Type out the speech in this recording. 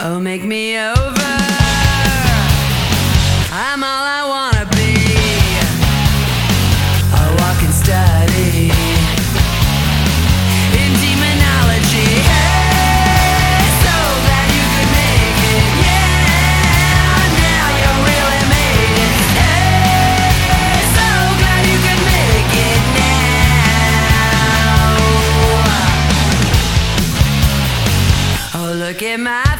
Oh, make me over. I'm all I wanna be. A walking study in demonology. Hey, so glad you could make it. Yeah, now you really made it. Hey, so glad you could make it now. Oh, look at my